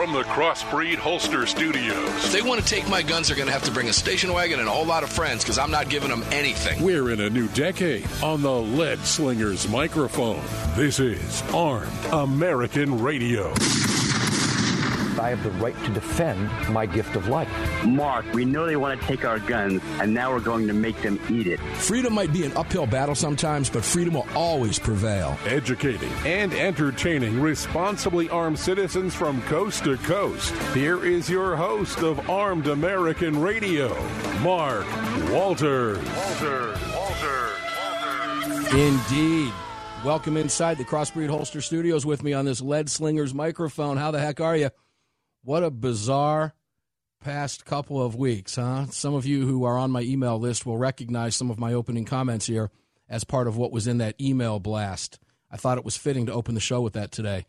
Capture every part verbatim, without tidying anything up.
from the Crossbreed Holster Studios. If they want to take my guns, they're going to have to bring a station wagon and a whole lot of friends, because I'm not giving them anything. We're in a new decade on the Lead Slingers microphone. This is Armed American Radio. I have the right to defend my gift of life. Mark, we know they want to take our guns, and now we're going to make them eat it. Freedom might be an uphill battle sometimes, but freedom will always prevail. Educating and entertaining responsibly armed citizens from coast to coast. Here is your host of Armed American Radio, Mark Walters. Walters, Walters, Walters. Indeed. Welcome inside the Crossbreed Holster Studios with me on this Lead Slingers microphone. How the heck are you? What a bizarre past couple of weeks, huh? Some of you who are on my email list will recognize some of my opening comments here as part of what was in that email blast. I thought it was fitting to open the show with that today.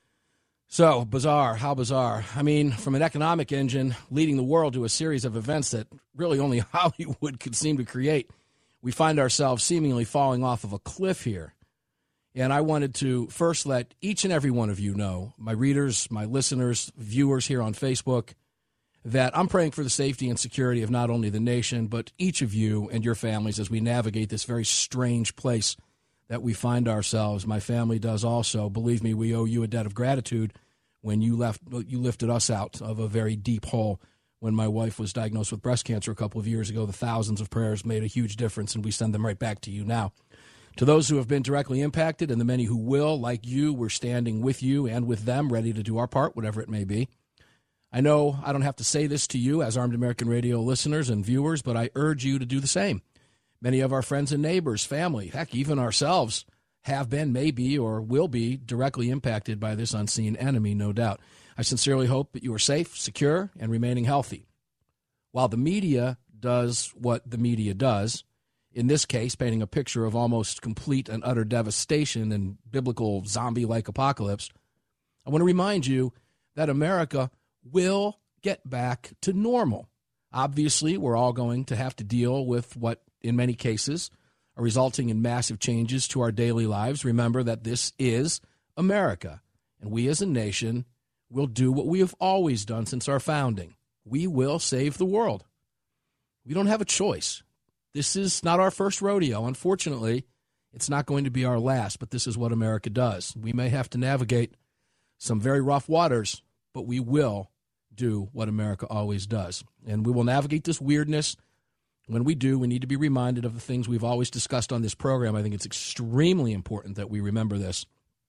So, bizarre. How bizarre. I mean, from an economic engine leading the world to a series of events that really only Hollywood could seem to create, we find ourselves seemingly falling off of a cliff here. And I wanted to first let each and every one of you know, my readers, my listeners, viewers here on Facebook, that I'm praying for the safety and security of not only the nation, but each of you and your families as we navigate this very strange place that we find ourselves. My family does also. Believe me, we owe you a debt of gratitude when you left, you lifted us out of a very deep hole. When my wife was diagnosed with breast cancer a couple of years ago, the thousands of prayers made a huge difference, and we send them right back to you now. To those who have been directly impacted and the many who will, like you, we're standing with you and with them, ready to do our part, whatever it may be. I know I don't have to say this to you as Armed American Radio listeners and viewers, but I urge you to do the same. Many of our friends and neighbors, family, heck, even ourselves have been, may be, or will be directly impacted by this unseen enemy, no doubt. I sincerely hope that you are safe, secure, and remaining healthy. While the media does what the media does, in this case, painting a picture of almost complete and utter devastation and biblical zombie-like apocalypse, I want to remind you that America will get back to normal. Obviously, we're all going to have to deal with what, in many cases, are resulting in massive changes to our daily lives. Remember that this is America, and we as a nation will do what we have always done since our founding. We will save the world. We don't have a choice. This is not our first rodeo. Unfortunately, it's not going to be our last, but this is what America does. We may have to navigate some very rough waters, but we will do what America always does. And we will navigate this weirdness. When we do, we need to be reminded of the things we've always discussed on this program. I think it's extremely important that we remember this,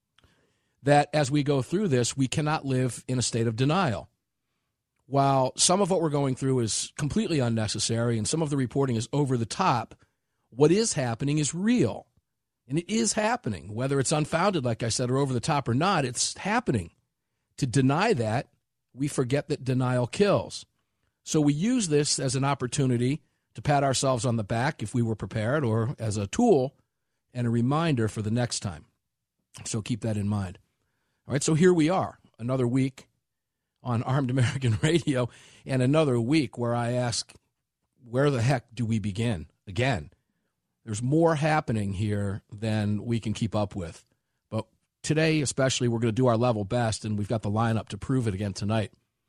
that as we go through this, we cannot live in a state of denial. While some of what we're going through is completely unnecessary and some of the reporting is over the top, what is happening is real. And it is happening. Whether it's unfounded, like I said, or over the top or not, it's happening. To deny that, we forget that denial kills. So we use this as an opportunity to pat ourselves on the back if we were prepared, or as a tool and a reminder for the next time. So keep that in mind. All right, so here we are, another week on Armed American Radio, and another week where I ask, where the heck do we begin? Again, there's more happening here than we can keep up with. But today, especially, we're going to do our level best, and we've got the lineup to prove it again tonight.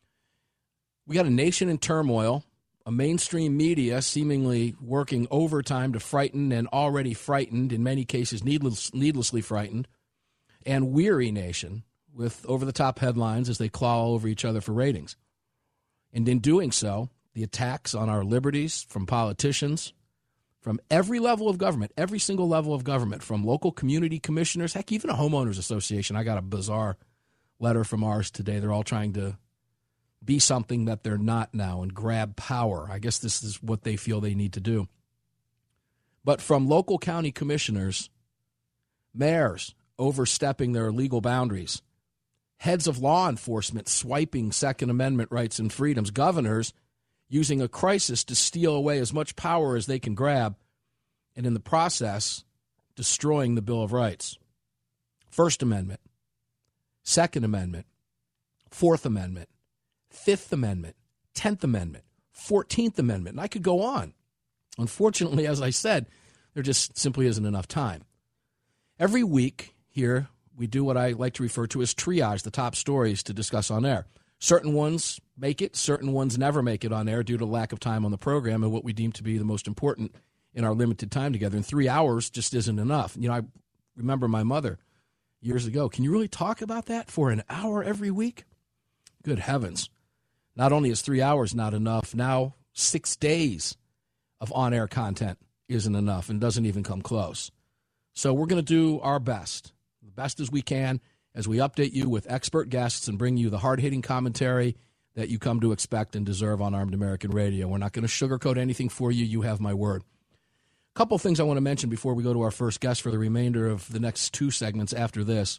We got a nation in turmoil, a mainstream media seemingly working overtime to frighten and already frightened, in many cases needless, needlessly frightened, and weary nation with over-the-top headlines as they claw over each other for ratings. And in doing so, the attacks on our liberties from politicians, from every level of government, every single level of government, from local community commissioners, heck, even a homeowners association. I got a bizarre letter from ours today. They're all trying to be something that they're not now and grab power. I guess this is what they feel they need to do. But from local county commissioners, mayors overstepping their legal boundaries, heads of law enforcement swiping Second Amendment rights and freedoms, governors using a crisis to steal away as much power as they can grab, and in the process, destroying the Bill of Rights. First Amendment, Second Amendment, Fourth Amendment, Fifth Amendment, Tenth Amendment, Fourteenth Amendment, and I could go on. Unfortunately, as I said, there just simply isn't enough time. Every week here, we do what I like to refer to as triage, the top stories to discuss on air. Certain ones make it, certain ones never make it on air due to lack of time on the program and what we deem to be the most important in our limited time together. And three hours just isn't enough. You know, I remember my mother years ago. Can you really talk about that for an hour every week? Good heavens. Not only is three hours not enough, now six days of on-air content isn't enough and doesn't even come close. So we're going to do our best, the best as we can, as we update you with expert guests and bring you the hard-hitting commentary that you come to expect and deserve on Armed American Radio. We're not going to sugarcoat anything for you. You have my word. A couple things I want to mention before we go to our first guest for the remainder of the next two segments after this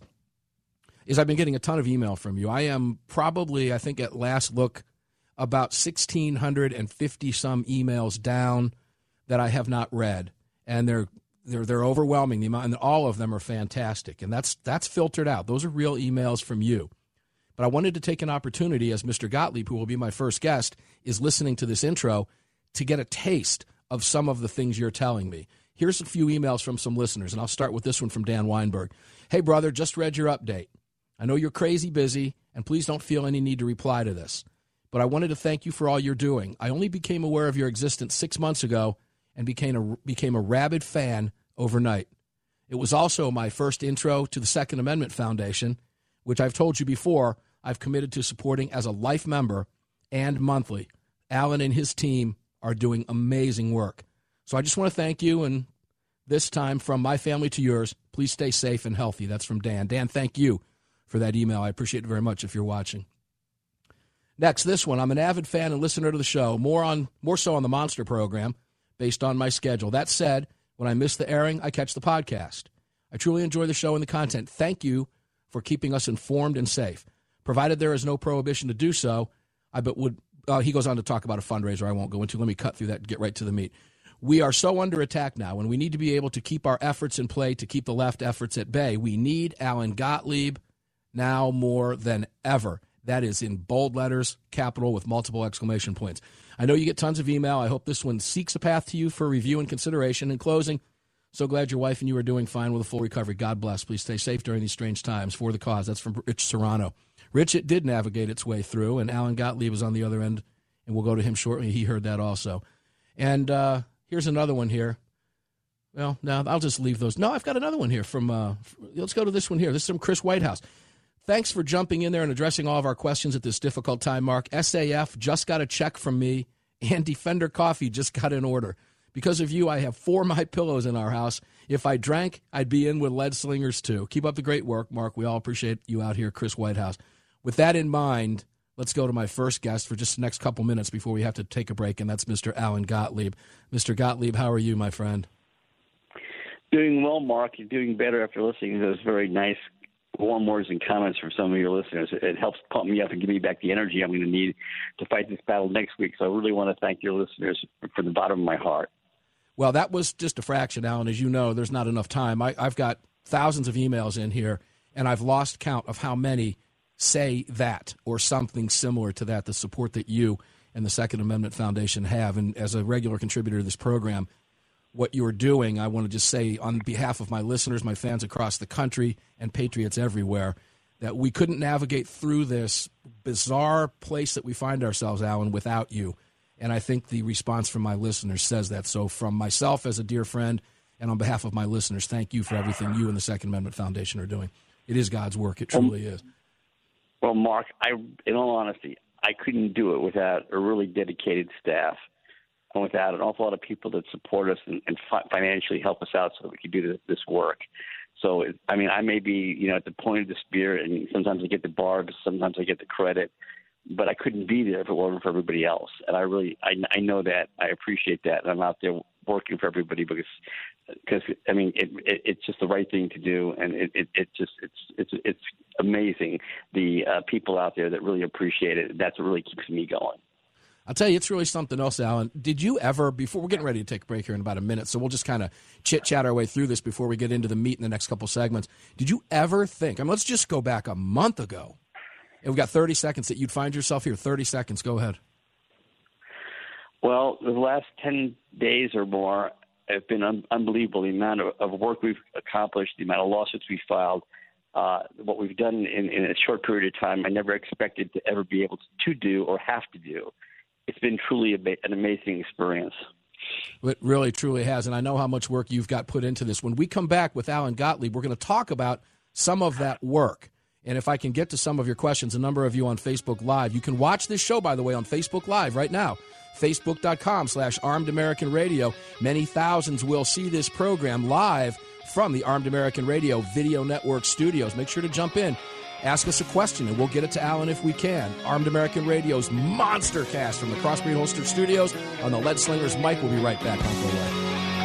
is I've been getting a ton of email from you. I am probably, I think at last look, about one thousand six hundred fifty some emails down that I have not read, and they're they're they're overwhelming. The amount, and all of them are fantastic, and that's that's filtered out. Those are real emails from you. But I wanted to take an opportunity, as Mister Gottlieb, who will be my first guest, is listening to this intro, to get a taste of some of the things you're telling me. Here's a few emails from some listeners, and I'll start with this one from Dan Weinberg. Hey, brother, just read your update. I know you're crazy busy, and please don't feel any need to reply to this. But I wanted to thank you for all you're doing. I only became aware of your existence six months ago and became a, became a rabid fan overnight. It was also my first intro to the Second Amendment Foundation, which I've told you before I've committed to supporting as a life member and monthly. Alan and his team are doing amazing work. So I just want to thank you, and this time from my family to yours, please stay safe and healthy. That's from Dan. Dan, thank you for that email. I appreciate it very much if you're watching. Next, this one. I'm an avid fan and listener to the show, more on more so on the Monster program, based on my schedule. That said, when I miss the airing, I catch the podcast. I truly enjoy the show and the content. Thank you for keeping us informed and safe. Provided there is no prohibition to do so, I but would. Uh, he goes on to talk about a fundraiser I won't go into. Let me cut through that and get right to the meat. We are so under attack now, and we need to be able to keep our efforts in play to keep the left efforts at bay. We need Alan Gottlieb now more than ever. That is in bold letters, capital with multiple exclamation points. I know you get tons of email. I hope this one seeks a path to you for review and consideration. In closing, so glad your wife and you are doing fine with a full recovery. God bless. Please stay safe during these strange times. For the cause. That's from Rich Serrano. Rich, it did navigate its way through, and Alan Gottlieb is on the other end, and we'll go to him shortly. He heard that also. And uh, here's another one here. Well, now I'll just leave those. No, I've got another one here from, uh, let's go to this one here. This is from Chris Whitehouse. Thanks for jumping in there and addressing all of our questions at this difficult time, Mark. S A F just got a check from me, and Defender Coffee just got an order. Because of you, I have four My Pillows in our house. If I drank, I'd be in with Lead Slingers, too. Keep up the great work, Mark. We all appreciate you out here, Chris Whitehouse. With that in mind, let's go to my first guest for just the next couple minutes before we have to take a break, and that's Mister Alan Gottlieb. Mister Gottlieb, how are you, my friend? Doing well, Mark. You're doing better after listening to those very nice warm words and comments from some of your listeners. It helps pump me up and give me back the energy I'm going to need to fight this battle next week. So I really want to thank your listeners from the bottom of my heart. Well, that was just a fraction, Alan. As you know, there's not enough time. I, I've got thousands of emails in here, and I've lost count of how many say that or something similar to that, the support that you and the Second Amendment Foundation have. And as a regular contributor to this program, what you're doing, I want to just say on behalf of my listeners, my fans across the country, and patriots everywhere, that we couldn't navigate through this bizarre place that we find ourselves, Alan, without you. And I think the response from my listeners says that. So from myself as a dear friend and on behalf of my listeners, thank you for everything you and the Second Amendment Foundation are doing. It is God's work. It truly is. Well, Mark, I, in all honesty, I couldn't do it without a really dedicated staff and without an awful lot of people that support us and, and fi- financially help us out so that we can do this, this work. So, I mean, I may be, you know, at the point of the spear, and sometimes I get the barbs, sometimes I get the credit, but I couldn't be there if it wasn't for everybody else. And I really, I, I know that. I appreciate that. And I'm out there working for everybody because, because I mean, it, it, it's just the right thing to do. And it, it, it just, it's, it's, it's amazing the uh, people out there that really appreciate it. That's what really keeps me going. I'll tell you, it's really something else, Alan. Did you ever, before we're getting ready to take a break here in about a minute, so we'll just kind of chit-chat our way through this before we get into the meat in the next couple segments. Did you ever think, I mean, let's just go back a month ago, and we've got thirty seconds, that you'd find yourself here? thirty seconds. Go ahead. Well, the last ten days or more have been un- unbelievable. The amount of, of work we've accomplished, the amount of lawsuits we filed, uh, what we've done in, in a short period of time, I never expected to ever be able to do or have to do. It's been truly a, an amazing experience. It really, truly has, and I know how much work you've got put into this. When we come back with Alan Gottlieb, we're going to talk about some of that work. And if I can get to some of your questions, a number of you on Facebook Live, you can watch this show, by the way, on Facebook Live right now, facebook.com slash Armed American Radio. Many thousands will see this program live from the Armed American Radio Video Network studios. Make sure to jump in. Ask us a question, and we'll get it to Alan if we can. Armed American Radio's Monster Cast from the Crossbreed Holster Studios on the Lead Slingers mic. We'll be right back. Don't go away.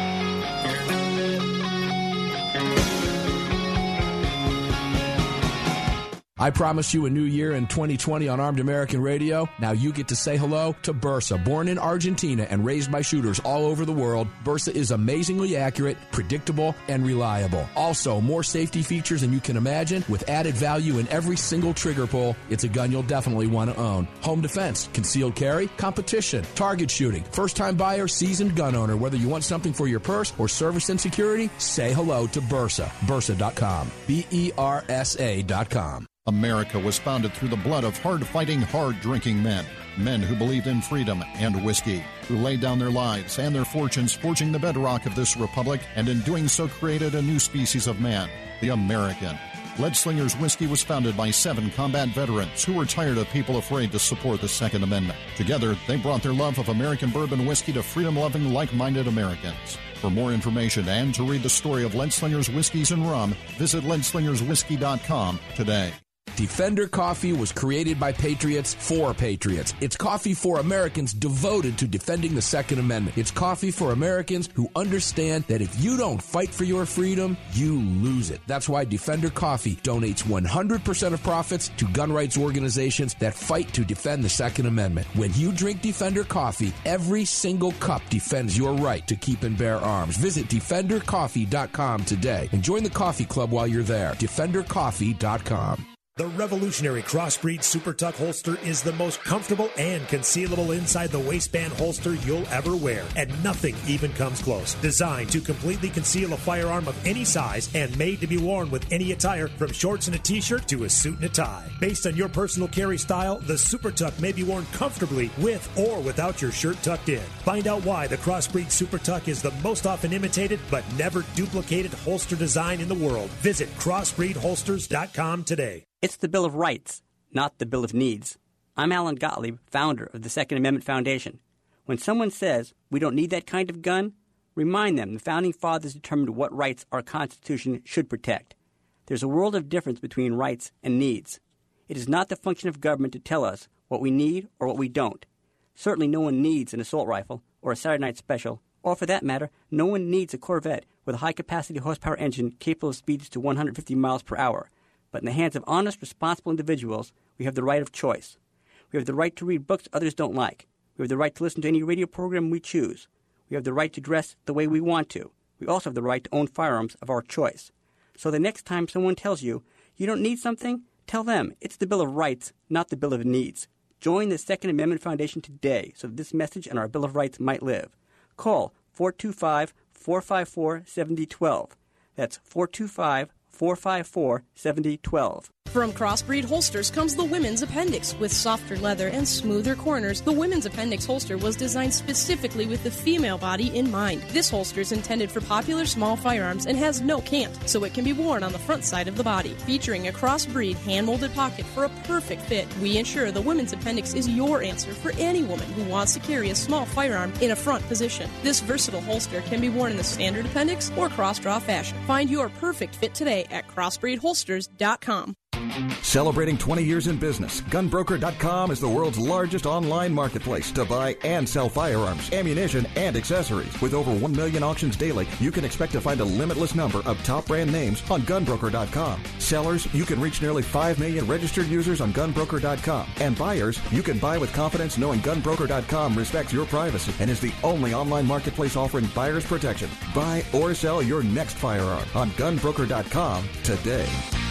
I promised you a new year in twenty twenty on Armed American Radio. Now you get to say hello to Bersa. Born in Argentina and raised by shooters all over the world, Bersa is amazingly accurate, predictable, and reliable. Also, more safety features than you can imagine with added value in every single trigger pull. It's a gun you'll definitely want to own. Home defense, concealed carry, competition, target shooting, first-time buyer, seasoned gun owner. Whether you want something for your purse or service and security, say hello to Bersa. Bersa dot com. B E R S A dot com. America was founded through the blood of hard-fighting, hard-drinking men. Men who believed in freedom and whiskey, who laid down their lives and their fortunes forging the bedrock of this republic, and in doing so created a new species of man, the American. Lead Slingers Whiskey was founded by seven combat veterans who were tired of people afraid to support the Second Amendment. Together, they brought their love of American bourbon whiskey to freedom-loving, like-minded Americans. For more information and to read the story of Lead Slingers Whiskeys and Rum, visit lead slingers whiskey dot com today. Defender Coffee was created by patriots for patriots. It's coffee for Americans devoted to defending the Second Amendment. It's coffee for Americans who understand that if you don't fight for your freedom, you lose it. That's why Defender Coffee donates one hundred percent of profits to gun rights organizations that fight to defend the Second Amendment. When you drink Defender Coffee, every single cup defends your right to keep and bear arms. Visit defender coffee dot com today and join the coffee club while you're there. defender coffee dot com. The revolutionary Crossbreed Super Tuck holster is the most comfortable and concealable inside the waistband holster you'll ever wear, and nothing even comes close. Designed to completely conceal a firearm of any size and made to be worn with any attire, from shorts and a t-shirt to a suit and a tie. Based on your personal carry style, the Super Tuck may be worn comfortably with or without your shirt tucked in. Find out why the Crossbreed Super Tuck is the most often imitated but never duplicated holster design in the world. Visit crossbreed holsters dot com today. It's the Bill of Rights, not the Bill of Needs. I'm Alan Gottlieb, founder of the Second Amendment Foundation. When someone says we don't need that kind of gun, remind them the Founding Fathers determined what rights our Constitution should protect. There's a world of difference between rights and needs. It is not the function of government to tell us what we need or what we don't. Certainly no one needs an assault rifle or a Saturday night special, or for that matter, no one needs a Corvette with a high-capacity horsepower engine capable of speeds to one hundred fifty miles per hour. But in the hands of honest, responsible individuals, we have the right of choice. We have the right to read books others don't like. We have the right to listen to any radio program we choose. We have the right to dress the way we want to. We also have the right to own firearms of our choice. So the next time someone tells you you don't need something, tell them it's the Bill of Rights, not the Bill of Needs. Join the Second Amendment Foundation today so that this message and our Bill of Rights might live. Call four two five, four five four, seven zero one two. That's four two five, four five four, seven zero one two. From Crossbreed Holsters comes the Women's Appendix. With softer leather and smoother corners, the Women's Appendix holster was designed specifically with the female body in mind. This holster is intended for popular small firearms and has no cant, so it can be worn on the front side of the body. Featuring a crossbreed hand-molded pocket for a perfect fit, we ensure the Women's Appendix is your answer for any woman who wants to carry a small firearm in a front position. This versatile holster can be worn in the standard appendix or cross-draw fashion. Find your perfect fit today at crossbreed holsters dot com. Celebrating twenty years in business, gun broker dot com is the world's largest online marketplace to buy and sell firearms, ammunition, and accessories. With over one million auctions daily, you can expect to find a limitless number of top brand names on gun broker dot com. Sellers, you can reach nearly five million registered users on gun broker dot com. And buyers, you can buy with confidence knowing gun broker dot com respects your privacy and is the only online marketplace offering buyers protection. Buy or sell your next firearm on gun broker dot com today.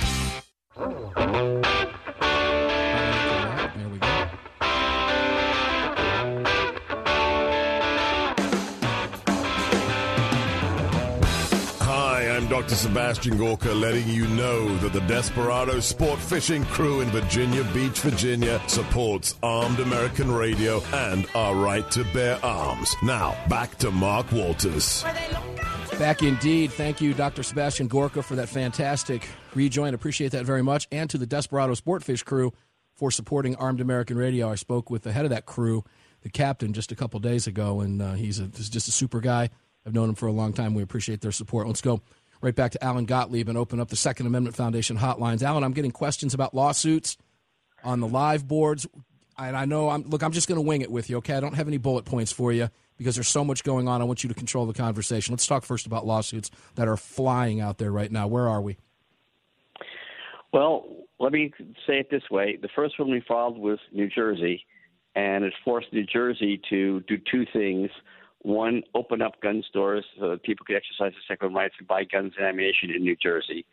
There we go. Hi, I'm Doctor Doctor Sebastian Gorka letting you know that the Desperado Sport Fishing Crew in Virginia Beach, Virginia supports Armed American Radio and our right to bear arms. Now, back to Mark Walters. Back indeed. Thank you, Doctor Sebastian Gorka, for that fantastic rejoin. Appreciate that very much. And to the Desperado Sportfish crew for supporting Armed American Radio. I spoke with the head of that crew, the captain, just a couple days ago, and uh, he's, a, he's just a super guy. I've known him for a long time. We appreciate their support. Let's go right back to Alan Gottlieb and open up the Second Amendment Foundation hotlines. Alan, I'm getting questions about lawsuits on the live boards. And I know, I'm look, I'm just going to wing it with you, okay? I don't have any bullet points for you because there's so much going on. I want you to control the conversation. Let's talk first about lawsuits that are flying out there right now. Where are we? Well, let me say it this way. The first one we filed was New Jersey, and it forced New Jersey to do two things. One, open up gun stores so that people could exercise their second rights to buy guns and ammunition in New Jersey.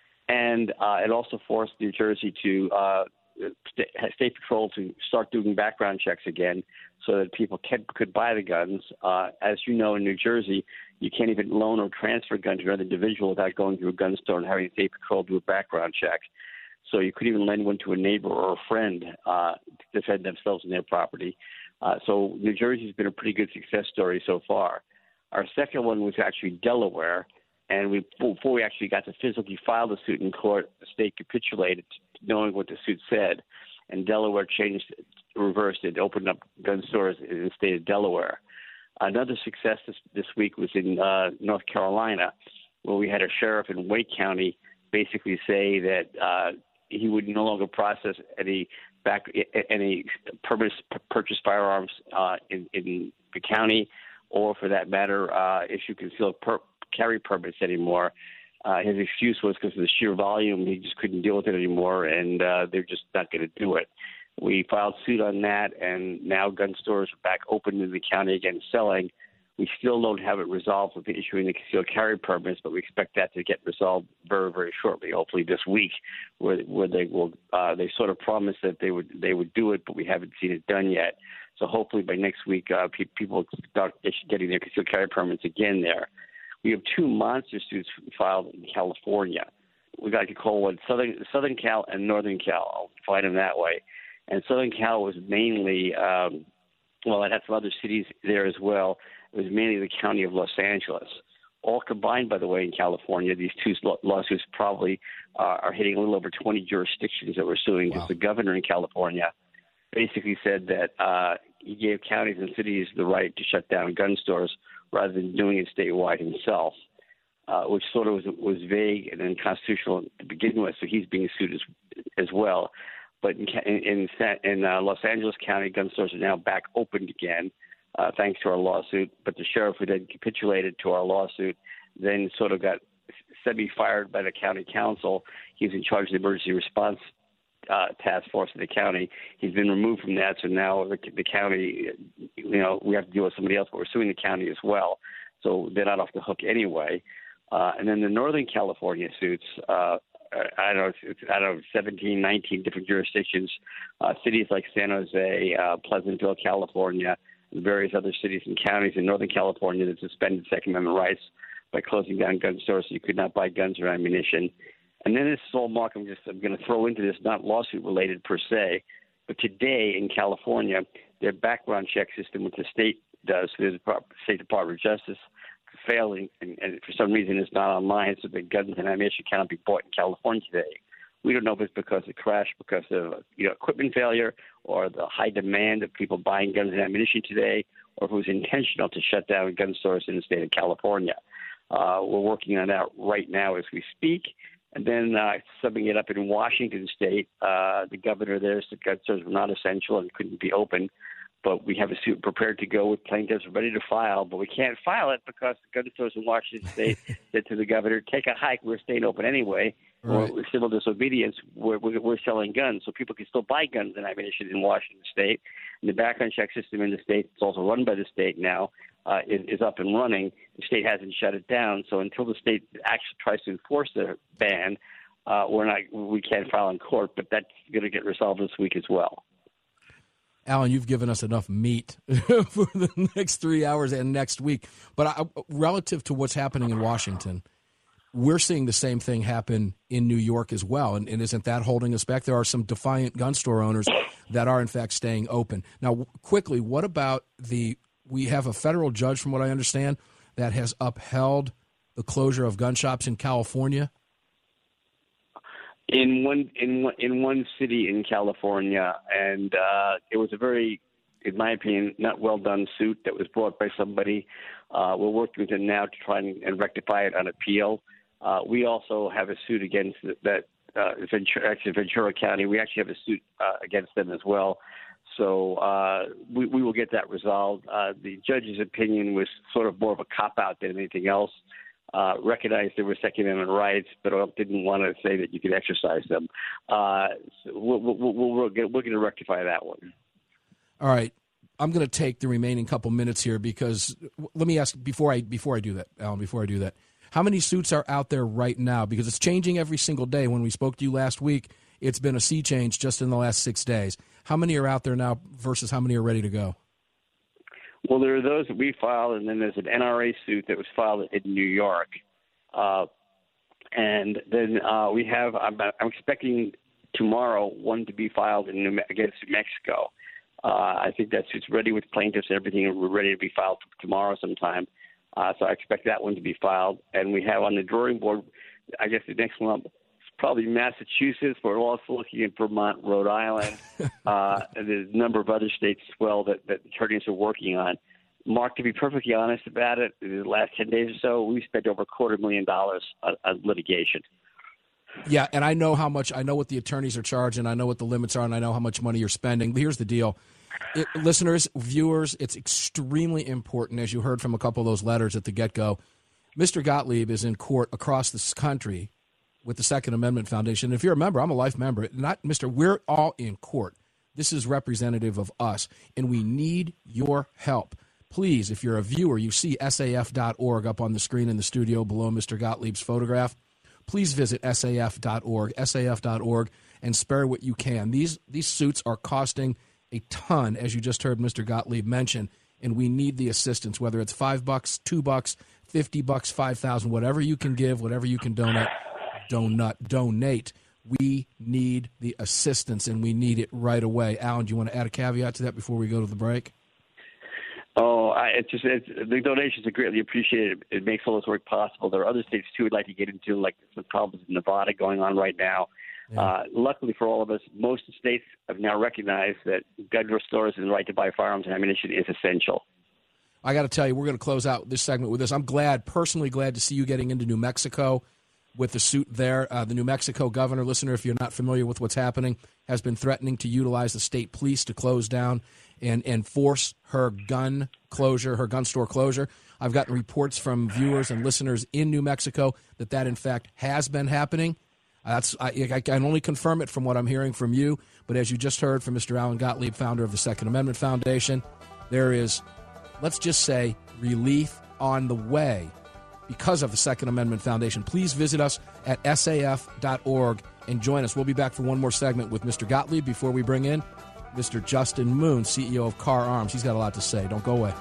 And uh, it also forced New Jersey to uh, st- State Patrol to start doing background checks again so that people can, could buy the guns. Uh, as you know, in New Jersey, you can't even loan or transfer a gun to another individual without going to a gun store and having State Patrol do a background check. So you couldn't even lend one to a neighbor or a friend uh, to defend themselves and their property. Uh, so New Jersey has been a pretty good success story so far. Our second one was actually Delaware, and we before we actually got to physically file the suit in court, the state capitulated, knowing what the suit said, and Delaware changed, reversed it, opened up gun stores in the state of Delaware. Another success this, this week was in uh, North Carolina, where we had a sheriff in Wake County basically say that uh, he would no longer process any back any permits purchase firearms uh, in, in the county, or for that matter, uh, issue concealed per- carry permits anymore. Uh, his excuse was because of the sheer volume, he just couldn't deal with it anymore, and uh, they're just not going to do it. We filed suit on that, and now gun stores are back open in the county again selling. We still don't have it resolved with the issuing the concealed carry permits, but we expect that to get resolved very, very shortly, hopefully this week, where where they will uh, they sort of promised that they would they would do it, but we haven't seen it done yet. So hopefully by next week, uh, pe- people start getting their concealed carry permits again there. We have two monster suits filed in California. We got to call one Southern Southern Cal and Northern Cal. I'll find them that way. And Southern Cal was mainly, um, well, it had some other cities there as well. It was mainly the county of Los Angeles. All combined, by the way, in California, these two lawsuits probably uh, are hitting a little over twenty jurisdictions that we're suing, because wow. the governor in California basically said that uh, he gave counties and cities the right to shut down gun stores rather than doing it statewide himself, uh, which sort of was, was vague and unconstitutional to begin with. So he's being sued as, as well. But in, in, in uh, Los Angeles County, gun stores are now back opened again, uh, thanks to our lawsuit. But the sheriff, who then capitulated to our lawsuit, then sort of got semi-fired by the county council. He's in charge of the emergency response uh, task force of the county. He's been removed from that, so now the, the county, you know, we have to deal with somebody else, but we're suing the county as well. So they're not off the hook anyway. Uh, and then the Northern California suits, uh, I don't know, it's, I don't know, seventeen, nineteen different jurisdictions, uh, cities like San Jose, uh, Pleasantville, California, and various other cities and counties in Northern California that suspended Second Amendment rights by closing down gun stores so you could not buy guns or ammunition. And then this is all, Mark, I'm just I'm going to throw into this, not lawsuit related per se, but today in California, their background check system, which the state does, so the State Department of Justice, failing, and, and for some reason it's not online, so the guns and ammunition cannot be bought in California today. We don't know if it's because it crashed because of you know equipment failure, or the high demand of people buying guns and ammunition today, or if it was intentional to shut down gun stores in the state of California. Uh, we're working on that right now as we speak. And then uh, summing it up in Washington State, uh, the governor there said gun stores were not essential and couldn't be open. But we have a suit prepared to go with plaintiffs ready to file, but we can't file it because the gun stores in Washington State said to the governor, take a hike, we're staying open anyway. Right. Or civil disobedience, we're, we're, we're selling guns, so people can still buy guns and ammunition in Washington State. And the background check system in the state, it's also run by the state now, uh, is, is up and running. The state hasn't shut it down, so until the state actually tries to enforce the ban, uh, we're not, we can't file in court, but that's going to get resolved this week as well. Alan, you've given us enough meat for the next three hours and next week. But I, relative to what's happening in Washington, we're seeing the same thing happen in New York as well. And, and isn't that holding us back? There are some defiant gun store owners that are, in fact, staying open. Now, quickly, what about the – we have a federal judge, from what I understand, that has upheld the closure of gun shops in California? In one in one, in one city in California, and uh, it was a very, in my opinion, not well done suit that was brought by somebody. Uh, we're working with them now to try and, and rectify it on appeal. Uh, we also have a suit against that. Uh, Ventura, actually, Ventura County. We actually have a suit uh, against them as well. So uh, we, we will get that resolved. Uh, the judge's opinion was sort of more of a cop-out than anything else. Uh, recognized there were Second Amendment rights, but didn't want to say that you could exercise them. Uh, so we'll, we'll, we'll, we're going to rectify that one. All right. I'm going to take the remaining couple minutes here because let me ask before I before I do that, Alan, before I do that, how many suits are out there right now? Because it's changing every single day. When we spoke to you last week, it's been a sea change just in the last six days. How many are out there now versus how many are ready to go? Well, there are those that we filed, and then there's an N R A suit that was filed in New York. Uh, and then uh, we have, I'm, I'm expecting tomorrow one to be filed in New, against New Mexico. Uh, I think that suit's ready with plaintiffs and everything, and we're ready to be filed tomorrow sometime. Uh, so I expect that one to be filed. And we have on the drawing board, I guess the next one is probably Massachusetts, but we're also looking at Vermont, Rhode Island, uh, and there's a number of other states as well that, that attorneys are working on. Mark, to be perfectly honest about it, in the last ten days or so, we spent over a quarter million dollars on, on litigation. Yeah, and I know how much, I know what the attorneys are charging, I know what the limits are, and I know how much money you're spending. Here's the deal. It, listeners, viewers, it's extremely important, as you heard from a couple of those letters at the get-go. Mister Gottlieb is in court across this country with the Second Amendment Foundation. If you're a member, I'm a life member. Not Mister We're all in court. This is representative of us, and we need your help. Please, if you're a viewer, you see S A F dot org up on the screen in the studio below Mister Gottlieb's photograph. Please visit S A F dot org, S A F dot org, and spare what you can. These these suits are costing a ton, as you just heard Mister Gottlieb mention, and we need the assistance, whether it's five bucks, two bucks, fifty bucks, five thousand, whatever you can give, whatever you can donate, donut, donate. We need the assistance, and we need it right away. Alan, do you want to add a caveat to that before we go to the break? Oh, I, it's just it's, the donations are greatly appreciated. It makes all this work possible. There are other states, too, I'd like to get into, like the problems in Nevada going on right now. Yeah. Uh, luckily for all of us, most states have now recognized that gun stores and the right to buy firearms and ammunition is essential. I got to tell you, we're going to close out this segment with this. I'm glad, personally glad to see you getting into New Mexico with the suit there. Uh, the New Mexico governor, listener, if you're not familiar with what's happening, has been threatening to utilize the state police to close down and, and force her gun closure, her gun store closure. I've gotten reports from viewers and listeners in New Mexico that that, in fact, has been happening. That's I, I can only confirm it from what I'm hearing from you, but as you just heard from Mister Alan Gottlieb, founder of the Second Amendment Foundation, there is, let's just say, relief on the way because of the Second Amendment Foundation. Please visit us at S A F dot org and join us. We'll be back for one more segment with Mister Gottlieb before we bring in Mister Justin Moon, C E O of Kahr Arms. He's got a lot to say. Don't go away.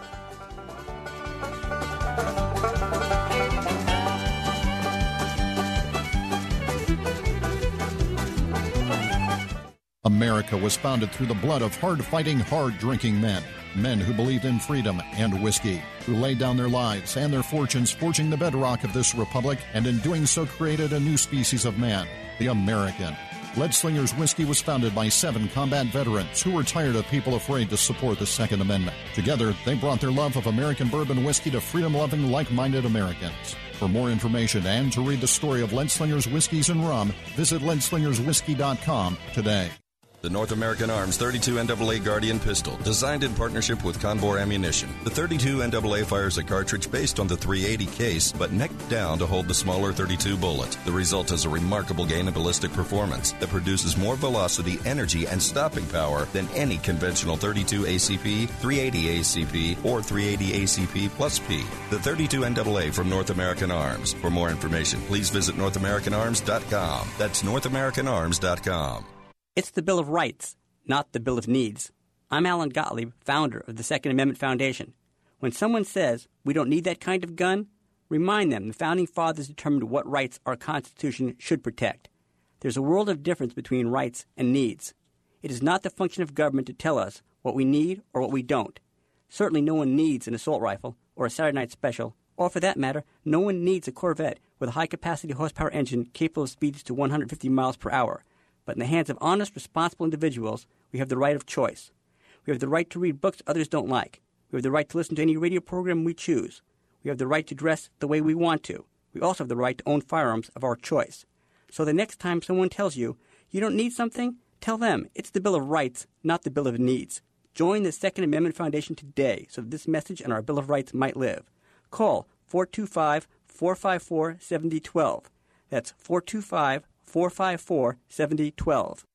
America was founded through the blood of hard-fighting, hard-drinking men. Men who believed in freedom and whiskey, who laid down their lives and their fortunes forging the bedrock of this republic, and in doing so created a new species of man, the American. Lead Slingers Whiskey was founded by seven combat veterans who were tired of people afraid to support the Second Amendment. Together, they brought their love of American bourbon whiskey to freedom-loving, like-minded Americans. For more information and to read the story of Lead Slingers Whiskeys and Rum, visit lead slingers whiskey dot com today. The North American Arms thirty-two N double A Guardian pistol, designed in partnership with Conbor Ammunition. The thirty-two N double A fires a cartridge based on the three eighty case, but neck down to hold the smaller thirty-two bullet. The result is a remarkable gain in ballistic performance that produces more velocity, energy, and stopping power than any conventional thirty-two A C P, three eighty A C P, or three eighty A C P plus P. The thirty-two N double A from North American Arms. For more information, please visit north american arms dot com. That's north american arms dot com. It's the Bill of Rights, not the Bill of Needs. I'm Alan Gottlieb, founder of the Second Amendment Foundation. When someone says we don't need that kind of gun, Remind them the Founding Fathers determined what rights our Constitution should protect. There's a world of difference between rights and needs. It is not the function of government to tell us what we need or what we don't. Certainly no one needs an assault rifle or a Saturday Night Special, or for that matter, no one needs a Corvette with a high-capacity horsepower engine capable of speeds to one hundred fifty miles per hour. But in the hands of honest, responsible individuals, we have the right of choice. We have the right to read books others don't like. We have the right to listen to any radio program we choose. We have the right to dress the way we want to. We also have the right to own firearms of our choice. So the next time someone tells you you don't need something, tell them it's the Bill of Rights, not the Bill of Needs. Join the Second Amendment Foundation today so that this message and our Bill of Rights might live. Call four two five, four five four, seven zero one two. That's four two five, four five four, seven zero one two.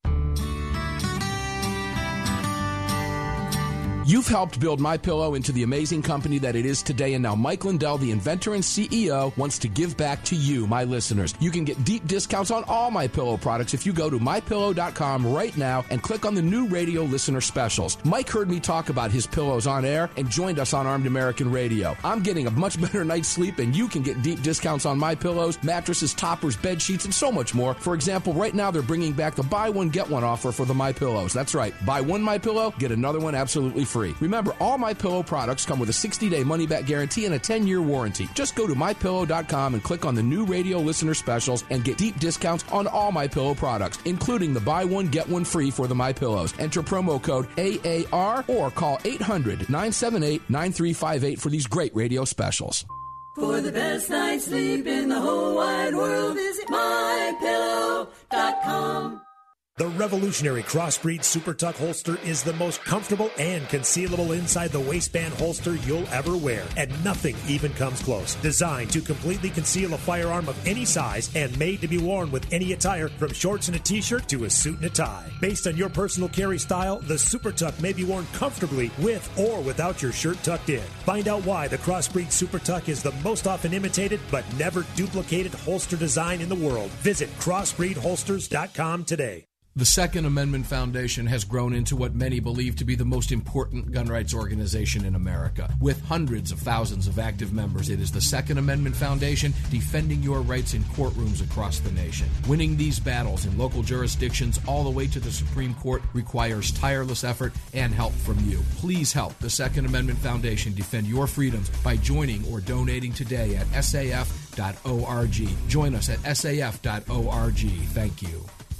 You've helped build MyPillow into the amazing company that it is today, and now Mike Lindell, the inventor and C E O, wants to give back to you, my listeners. You can get deep discounts on all MyPillow products if you go to my pillow dot com right now and click on the new radio listener specials. Mike heard me talk about his pillows on air and joined us on Armed American Radio. I'm getting a much better night's sleep, and you can get deep discounts on my pillows, mattresses, toppers, bed sheets, and so much more. For example, right now they're bringing back the buy one, get one offer for the MyPillows. That's right. Buy one MyPillow, get another one absolutely free. Free. Remember, all MyPillow products come with a sixty-day money-back guarantee and a ten-year warranty. Just go to my pillow dot com and click on the new radio listener specials and get deep discounts on all MyPillow products, including the buy one, get one free for the MyPillows. Enter promo code A A R or call eight hundred, nine seven eight, nine three five eight for these great radio specials. For the best night's sleep in the whole wide world, visit my pillow dot com. The revolutionary Crossbreed Super Tuck holster is the most comfortable and concealable inside the waistband holster you'll ever wear, and nothing even comes close. Designed to completely conceal a firearm of any size and made to be worn with any attire, from shorts and a t-shirt to a suit and a tie. Based on your personal carry style, the Super Tuck may be worn comfortably with or without your shirt tucked in. Find out why the Crossbreed Super Tuck is the most often imitated but never duplicated holster design in the world. Visit crossbreed holsters dot com today. The Second Amendment Foundation has grown into what many believe to be the most important gun rights organization in America. With hundreds of thousands of active members, it is the Second Amendment Foundation defending your rights in courtrooms across the nation. Winning these battles in local jurisdictions all the way to the Supreme Court requires tireless effort and help from you. Please help the Second Amendment Foundation defend your freedoms by joining or donating today at S A F dot org. Join us at S A F dot org. Thank you.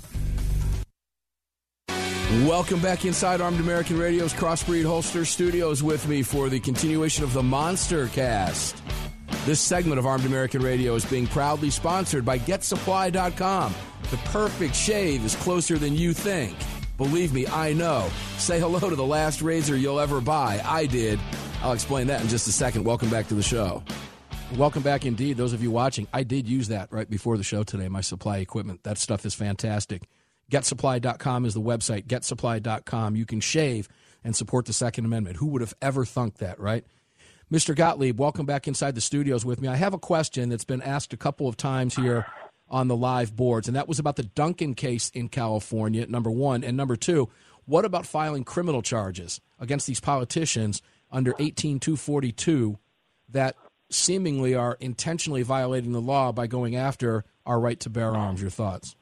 Welcome back inside Armed American Radio's Crossbreed Holster Studios with me for the continuation of the Monster Cast. This segment of Armed American Radio is being proudly sponsored by Get Supply dot com. The perfect shave is closer than you think. Believe me, I know. Say hello to the last razor you'll ever buy. I did. I'll explain that in just a second. Welcome back to the show. Welcome back indeed, those of you watching. I did use that right before the show today, my supply equipment. That stuff is fantastic. Get Supply dot com is the website, Get Supply dot com. You can shave and support the Second Amendment. Who would have ever thunk that, right? Mister Gottlieb, welcome back inside the studios with me. I have a question that's been asked a couple of times here on the live boards, and that was about the Duncan case in California, number one. And number two, what about filing criminal charges against these politicians under eighteen two forty-two that seemingly are intentionally violating the law by going after our right to bear arms? Your thoughts?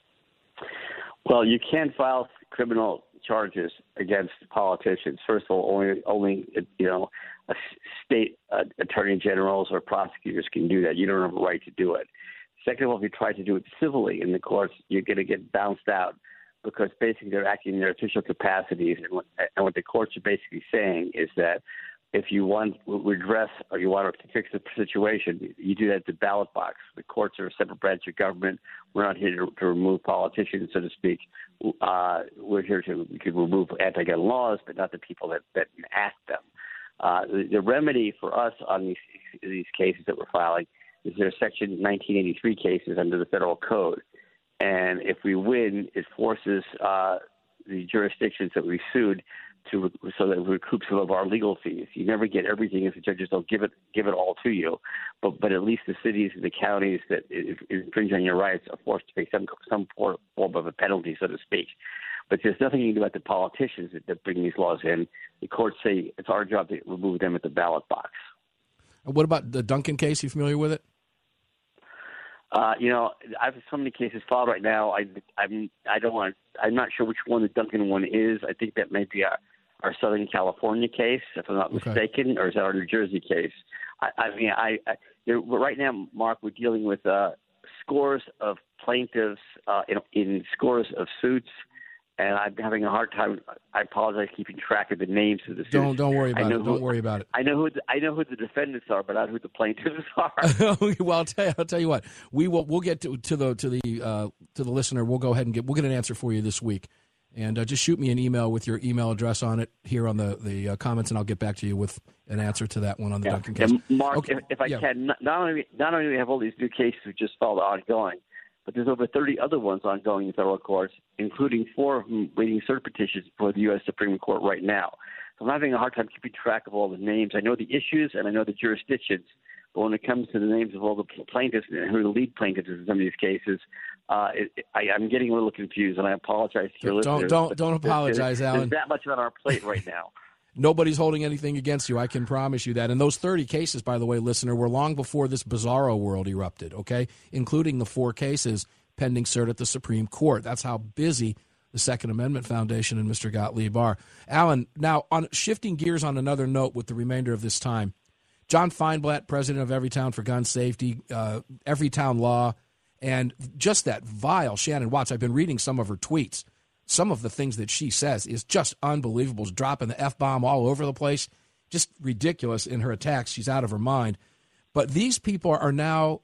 Well, you can't file criminal charges against politicians. First of all, only, only you know, a state uh, attorney generals or prosecutors can do that. You don't have a right to do it. Second of all, if you try to do it civilly in the courts, you're going to get bounced out because basically they're acting in their official capacities. And what, and what the courts are basically saying is that if you want redress or you want to fix the situation, you do that at the ballot box. The courts are a separate branch of government. We're not here to, to remove politicians, so to speak. Uh, we're here to we could remove anti-gun laws, but not the people that, that enact them. Uh, the, the remedy for us on these these cases that we're filing is there Section nineteen eighty-three cases under the federal code. And if we win, it forces uh, the jurisdictions that we sued to so that we recoup some of our legal fees. You never get everything if the judges don't give it give it all to you, but but at least the cities and the counties that infringe on your rights are forced to pay some some form of a penalty, so to speak. But there's nothing you can do about the politicians that, that bring these laws in. The courts say it's our job to remove them at the ballot box. And what about the Duncan case? You familiar with it? Uh, you know, I have so many cases filed right now. I, I'm, I don't want. I'm not sure which one the Duncan one is. I think that may be our, our Southern California case, if I'm not Okay. mistaken, or is that our New Jersey case? I, I mean, I, I you know, right now, Mark, we're dealing with uh, scores of plaintiffs uh, in, in scores of suits, and I'm having a hard time. I apologize, keeping track of the names of the suits. Don't don't worry I about know it. who- Don't worry about it. I know who the, I know who the defendants are, but not who the plaintiffs are. Well, I'll tell you. I'll tell you what. We will. We'll get to, to the to the uh, to the listener. We'll go ahead and get. We'll get an answer for you this week, and uh, just shoot me an email with your email address on it here on the the uh, comments, and I'll get back to you with an answer to that one on the Yeah. Duncan case. And Mark, Okay. if, if I Yeah. can, not, not only not only do we have all these new cases we just filed ongoing, but there's over thirty other ones ongoing in federal courts, including four of them waiting cert petitions for the U S Supreme Court right now. So I'm having a hard time keeping track of all the names. I know the issues and I know the jurisdictions, but when it comes to the names of all the plaintiffs and who the lead plaintiffs in some of these cases, uh, it, I, I'm getting a little confused, and I apologize to your Don't- listeners. don't- but don't there's- apologize, there's, Alan. There's that much on our plate right now. Nobody's holding anything against you. I can promise you that. And those thirty cases, by the way, listener, were long before this bizarro world erupted, okay, including the four cases pending cert at the Supreme Court. That's how busy the Second Amendment Foundation and Mister Gottlieb are. Alan, now, on shifting gears on another note with the remainder of this time, John Feinblatt, president of Everytown for Gun Safety, uh, Everytown Law, and just that vile Shannon Watts. I've been reading some of her tweets. Some of the things that she says is just unbelievable. She's dropping the F-bomb all over the place. Just ridiculous in her attacks. She's out of her mind. But these people are now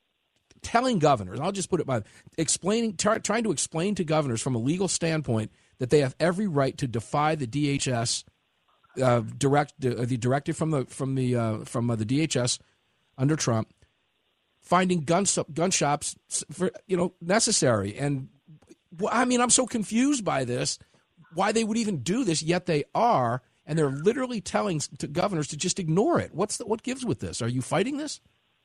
telling governors, I'll just put it by, explaining, try, trying to explain to governors from a legal standpoint that they have every right to defy the D H S uh, direct uh, the directive from the from the uh, from uh, the D H S under Trump, finding gun gun shops for, you know, necessary. And I mean, I'm so confused by this, why they would even do this, yet they are, and they're literally telling to governors to just ignore it. What's the, what gives with this? Are you fighting this?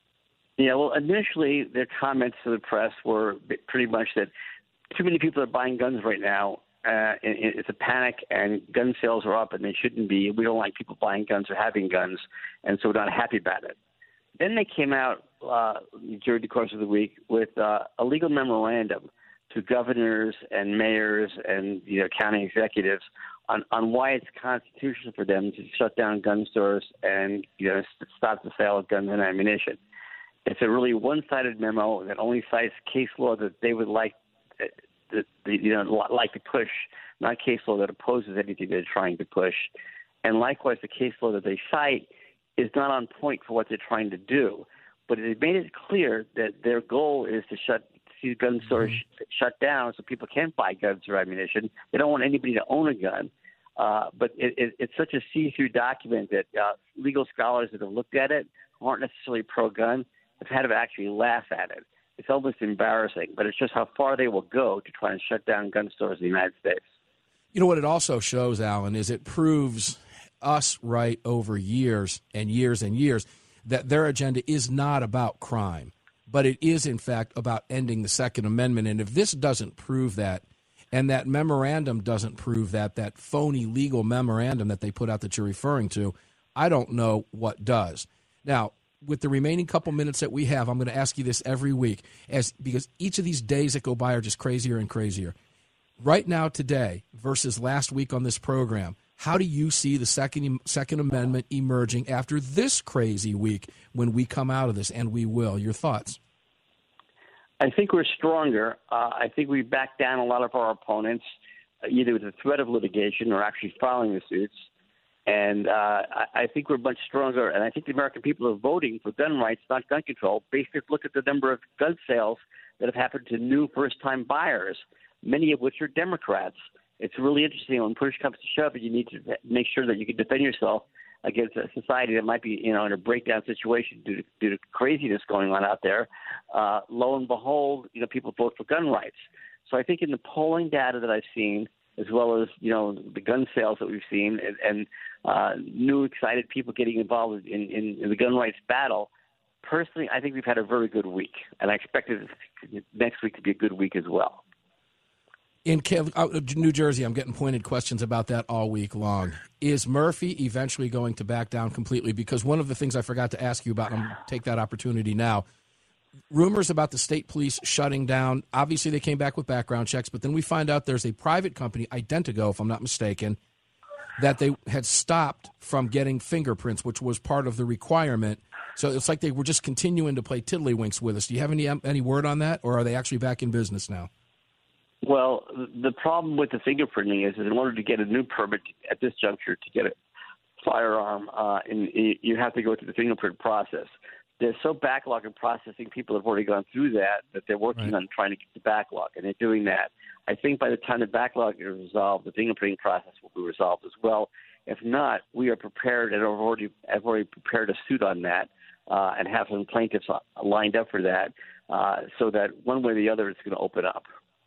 Yeah, well, initially their comments to the press were pretty much that too many people are buying guns right now. Uh, and it's a panic, and gun sales are up, and they shouldn't be. We don't like people buying guns or having guns, and so we're not happy about it. Then they came out uh, during the course of the week with uh, a legal memorandum to governors and mayors and you know county executives on, on why it's constitutional for them to shut down gun stores and you know stop the sale of guns and ammunition. It's a really one-sided memo that only cites case law that they would like, that, you know, like to push, not case law that opposes anything they're trying to push. And likewise, the case law that they cite is not on point for what they're trying to do. But it made it clear that their goal is to shut see gun stores mm-hmm. shut down so people can't buy guns or ammunition. They don't want anybody to own a gun. Uh, but it, it, it's such a see-through document that uh, legal scholars that have looked at it who aren't necessarily pro-gun have had to actually laugh at it. It's almost embarrassing, but it's just how far they will go to try and shut down gun stores in the United States. You know what it also shows, Alan, is it proves us right over years and years and years that their agenda is not about crime, but it is, in fact, about ending the Second Amendment. And if this doesn't prove that, and that memorandum doesn't prove that, that phony legal memorandum that they put out that you're referring to, I don't know what does. Now, with the remaining couple minutes that we have, I'm going to ask you this every week, as because each of these days that go by are just crazier and crazier. Right now, today, versus last week on this program, how do you see the Second, Second Amendment emerging after this crazy week when we come out of this, and we will? Your thoughts? I think we're stronger. Uh, I think we backed down a lot of our opponents, uh, either with the threat of litigation or actually filing the suits. And uh, I, I think we're much stronger. And I think the American people are voting for gun rights, not gun control. Basically, look at the number of gun sales that have happened to new first-time buyers, many of which are Democrats. It's really interesting. When push comes to shove, you need to make sure that you can defend yourself against a society that might be, you know, in a breakdown situation due to, due to craziness going on out there. Uh, lo and behold, you know, people vote for gun rights. So I think in the polling data that I've seen, as well as, you know, the gun sales that we've seen and, and uh, new excited people getting involved in, in, in the gun rights battle, personally, I think we've had a very good week. And I expect it next week to be a good week as well. In New Jersey, I'm getting pointed questions about that all week long. Is Murphy eventually going to back down completely? Because one of the things I forgot to ask you about, and I'm going to take that opportunity now, rumors about the state police shutting down. Obviously, they came back with background checks, but then we find out there's a private company, Identigo, if I'm not mistaken, that they had stopped from getting fingerprints, which was part of the requirement. So it's like they were just continuing to play tiddlywinks with us. Do you have any any word on that, or are they actually back in business now? Well, the problem with the fingerprinting is that in order to get a new permit at this juncture to get a firearm, uh, and you have to go through the fingerprint process. They're so backlogged in processing, people have already gone through that, that they're working right. on trying to get the backlog, and they're doing that. I think by the time the backlog is resolved, the fingerprinting process will be resolved as well. If not, we are prepared and have already, have already prepared a suit on that uh, and have some plaintiffs lined up for that uh, so that one way or the other it's going to open up.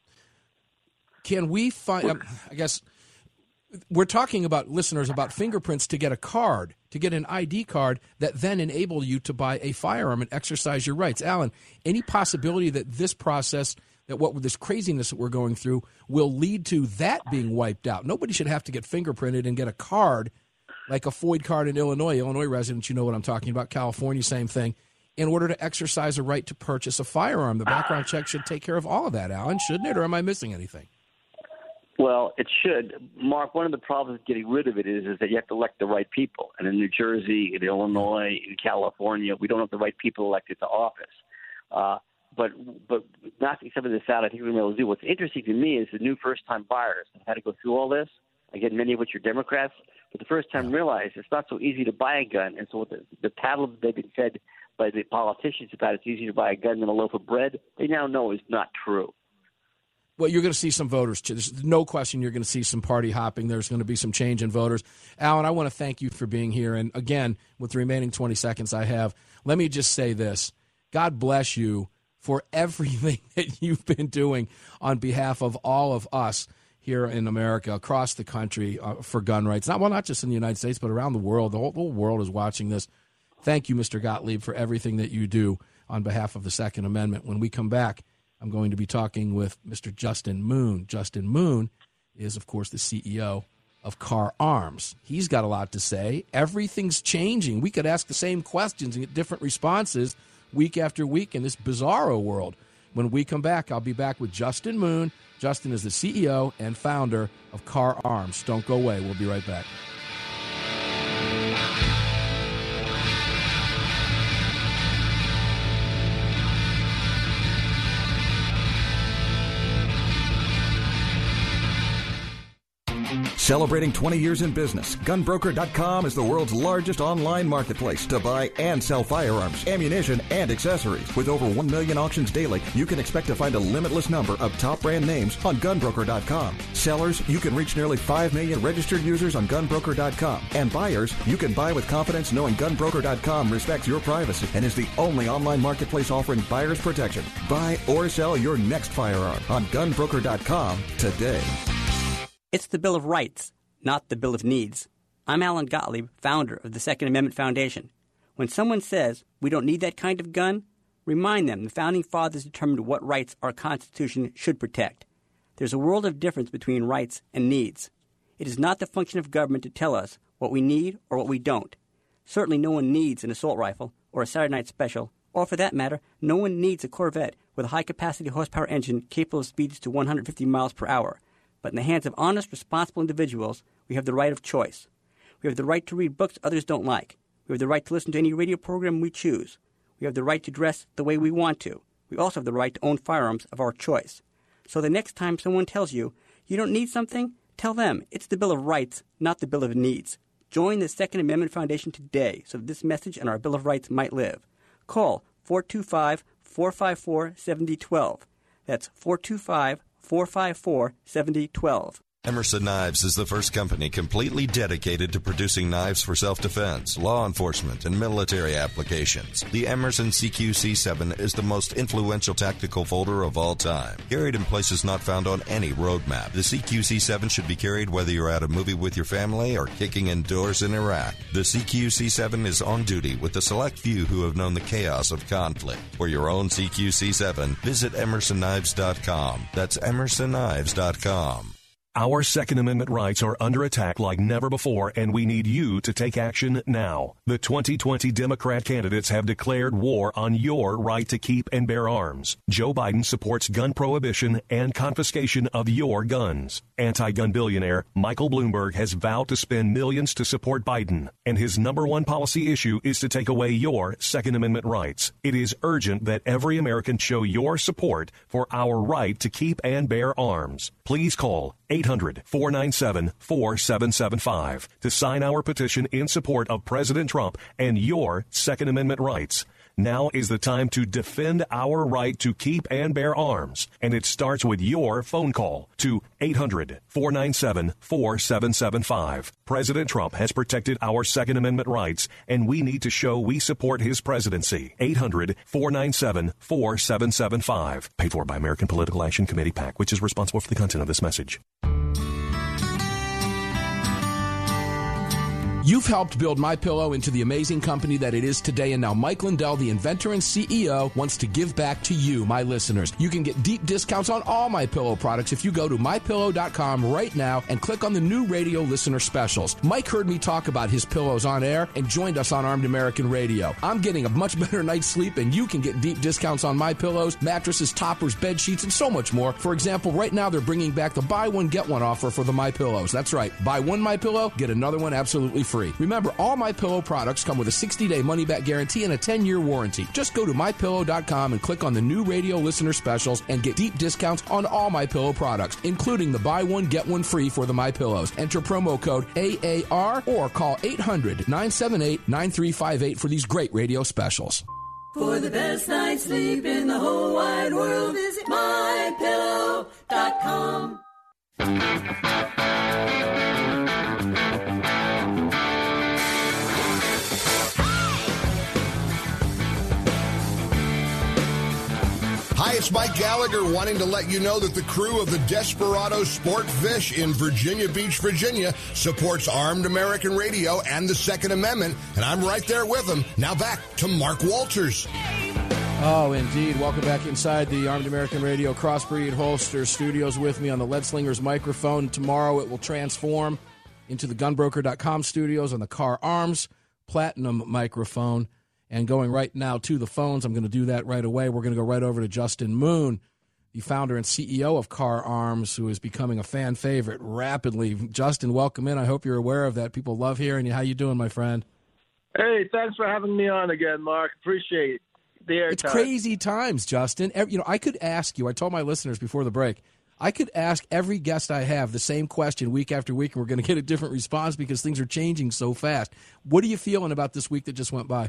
Can we find, um, I guess, we're talking about, listeners, about fingerprints to get a card, to get an I D card that then enable you to buy a firearm and exercise your rights. Alan, any possibility that this process, that what with this craziness that we're going through, will lead to that being wiped out? Nobody should have to get fingerprinted and get a card like a FOID card in Illinois. Illinois residents, you know what I'm talking about. California, same thing. In order to exercise a right to purchase a firearm, the background check should take care of all of that, Alan, shouldn't it? Or am I missing anything? Well, it should. Mark, one of the problems with getting rid of it is, is that you have to elect the right people. And in New Jersey, in Illinois, in California, we don't have the right people elected to office. Uh, but but knocking some of this out, I think we're going to be able to do. What's interesting to me is the new first-time buyers have had to go through all this. Again, many of which are Democrats. But the first time realize it's not so easy to buy a gun. And so what the, the paddle that they've been fed by the politicians about it's easier to buy a gun than a loaf of bread, they now know is not true. Well, you're going to see some voters. There's no question you're going to see some party hopping. There's going to be some change in voters. Alan, I want to thank you for being here. And, again, with the remaining twenty seconds I have, let me just say this. God bless you for everything that you've been doing on behalf of all of us here in America, across the country, uh, for gun rights. Not well, not just in the United States, but around the world. The whole, the whole world is watching this. Thank you, Mister Gottlieb, for everything that you do on behalf of the Second Amendment. When we come back, I'm going to be talking with Mister Justin Moon. Justin Moon is, of course, the C E O of Kahr Arms. He's got a lot to say. Everything's changing. We could ask the same questions and get different responses week after week in this bizarro world. When we come back, I'll be back with Justin Moon. Justin is the C E O and founder of Kahr Arms. Don't go away. We'll be right back. Celebrating twenty years in business, gun broker dot com is the world's largest online marketplace to buy and sell firearms, ammunition, and accessories. With over one million auctions daily, you can expect to find a limitless number of top brand names on gun broker dot com. Sellers, you can reach nearly five million registered users on gun broker dot com. And buyers, you can buy with confidence knowing gun broker dot com respects your privacy and is the only online marketplace offering buyers protection. Buy or sell your next firearm on gun broker dot com today. It's the Bill of Rights, not the Bill of Needs. I'm Alan Gottlieb, founder of the Second Amendment Foundation. When someone says we don't need that kind of gun, remind them the Founding Fathers determined what rights our Constitution should protect. There's a world of difference between rights and needs. It is not the function of government to tell us what we need or what we don't. Certainly no one needs an assault rifle or a Saturday Night Special, or for that matter, no one needs a Corvette with a high-capacity horsepower engine capable of speeds to one hundred fifty miles per hour. But in the hands of honest, responsible individuals, we have the right of choice. We have the right to read books others don't like. We have the right to listen to any radio program we choose. We have the right to dress the way we want to. We also have the right to own firearms of our choice. So the next time someone tells you you don't need something, tell them it's the Bill of Rights, not the Bill of Needs. Join the Second Amendment Foundation today so that this message and our Bill of Rights might live. Call four two five, four five four, seven zero one two. That's four two five, four five four, seven zero one two. Emerson Knives is the first company completely dedicated to producing knives for self-defense, law enforcement, and military applications. The Emerson C Q C seven is the most influential tactical folder of all time. Carried in places not found on any road map, the C Q C seven should be carried whether you're at a movie with your family or kicking indoors in Iraq. The C Q C seven is on duty with the select few who have known the chaos of conflict. For your own C Q C seven, visit emerson knives dot com. That's emerson knives dot com. Our Second Amendment rights are under attack like never before, and we need you to take action now. The twenty twenty Democrat candidates have declared war on your right to keep and bear arms. Joe Biden supports gun prohibition and confiscation of your guns. Anti-gun billionaire Michael Bloomberg has vowed to spend millions to support Biden, and his number one policy issue is to take away your Second Amendment rights. It is urgent that every American show your support for our right to keep and bear arms. Please call eight hundred, four nine seven, four seven seven five to sign our petition in support of President Trump and your Second Amendment rights. Now is the time to defend our right to keep and bear arms, and it starts with your phone call to eight hundred, four nine seven, four seven seven five. President Trump has protected our Second Amendment rights, and we need to show we support his presidency. eight hundred, four nine seven, four seven seven five. Paid for by American Political Action Committee, PAC, which is responsible for the content of this message. You've helped build MyPillow into the amazing company that it is today, and now Mike Lindell, the inventor and C E O, wants to give back to you, my listeners. You can get deep discounts on all MyPillow products if you go to my pillow dot com right now and click on the new radio listener specials. Mike heard me talk about his pillows on air and joined us on Armed American Radio. I'm getting a much better night's sleep, and you can get deep discounts on my pillows, mattresses, toppers, bed sheets, and so much more. For example, right now they're bringing back the buy one, get one offer for the MyPillows. That's right. Buy one MyPillow, get another one absolutely free. Free. Remember, all MyPillow products come with a sixty-day money-back guarantee and a ten-year warranty. Just go to my pillow dot com and click on the new radio listener specials and get deep discounts on all MyPillow products, including the buy one, get one free for the MyPillows. Enter promo code A A R or call eight hundred, nine seven eight, nine three five eight for these great radio specials. For the best night's sleep in the whole wide world, visit my pillow dot com. Hi, it's Mike Gallagher wanting to let you know that the crew of the Desperado Sport Fish in Virginia Beach, Virginia supports Armed American Radio and the Second Amendment, and I'm right there with them. Now back to Mark Walters. Oh, indeed. Welcome back inside the Armed American Radio Crossbreed Holster Studios with me on the Lead Slingers microphone. Tomorrow it will transform into the gun broker dot com studios on the Car Arms Platinum microphone. And going right now to the phones, I'm going to do that right away. We're going to go right over to Justin Moon, the founder and C E O of Car Arms, who is becoming a fan favorite rapidly. Justin, welcome in. I hope you're aware of that. People love hearing you. How you doing, my friend? Hey, thanks for having me on again, Mark. Appreciate the airtime. It's crazy times, Justin. You know, I could ask you, I told my listeners before the break, I could ask every guest I have the same question week after week, and we're going to get a different response because things are changing so fast. What are you feeling about this week that just went by?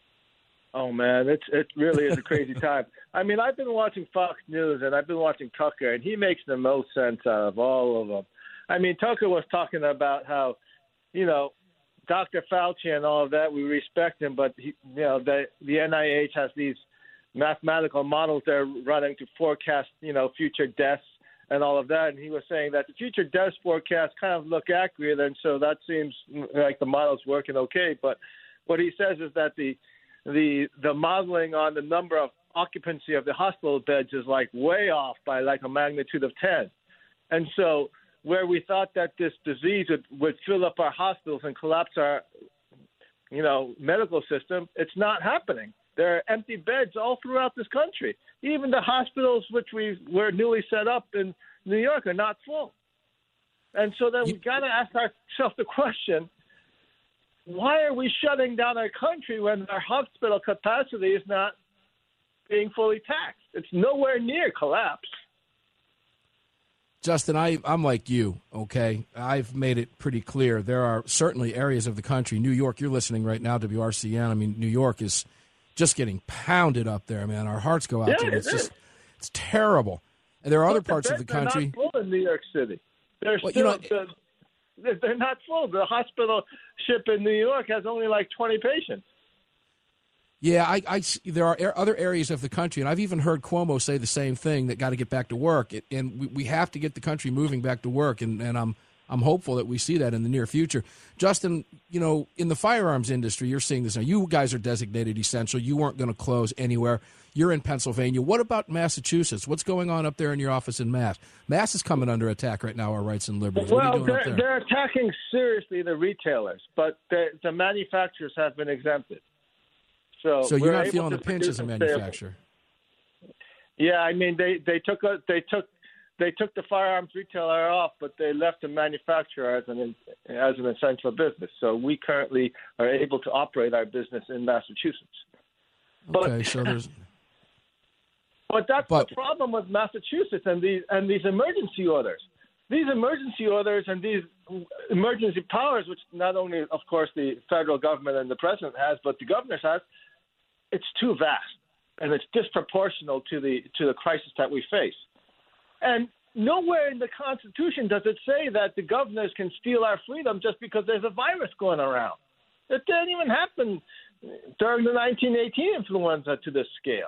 Oh, man, it's it really is a crazy time. I mean, I've been watching Fox News, and I've been watching Tucker, and he makes the most sense out of all of them. I mean, Tucker was talking about how, you know, Doctor Fauci and all of that, we respect him, but, he, you know, the, the N I H has these mathematical models they're running to forecast, you know, future deaths and all of that. And he was saying that the future deaths forecasts kind of look accurate, and so that seems like the model's working okay. But what he says is that the the the modeling on the number of occupancy of the hospital beds is like way off by like a magnitude of ten. And so where we thought that this disease would, would fill up our hospitals and collapse our, you know, medical system, it's not happening. There are empty beds all throughout this country. Even the hospitals which we were newly set up in New York are not full. And so then we got to ask ourselves the question, why are we shutting down our country when our hospital capacity is not being fully taxed? It's nowhere near collapse. Justin, I, I'm like you, okay? I've made it pretty clear. There are certainly areas of the country, New York, you're listening right now, W R C N. I mean, New York is just getting pounded up there, man. Our hearts go out yeah, to it. it It's is. just, it's terrible. And there are But other the parts of beds the country. are not full in New York City. They're well, still, you know, the, they're not full. The hospital ship in New York has only like twenty patients. Yeah, I, I, there are other areas of the country, and I've even heard Cuomo say the same thing, that got to get back to work. It, and we, we have to get the country moving back to work, and, and I'm I'm hopeful that we see that in the near future. Justin, you know, in the firearms industry, you're seeing this now. You guys are designated essential. You weren't going to close anywhere. You're in Pennsylvania. What about Massachusetts? What's going on up there in your office in Mass? Mass is coming under attack right now, our rights and liberties. What well, are you doing they're, up there? they're attacking seriously the retailers, but the, the manufacturers have been exempted. So, so you're we're not able feeling to the pinch as a manufacturer? Yeah, I mean they, they took a, they took they took the firearms retailer off, but they left the manufacturer as an as an essential business. So we currently are able to operate our business in Massachusetts. Okay, but, so there's. But that's but, the problem with Massachusetts and these and these emergency orders. These emergency orders and these emergency powers, which not only, of course, the federal government and the president has, but the governor has, it's too vast and it's disproportional to the to the crisis that we face. And nowhere in the Constitution does it say that the governors can steal our freedom just because there's a virus going around. It didn't even happen during the nineteen eighteen influenza to this scale.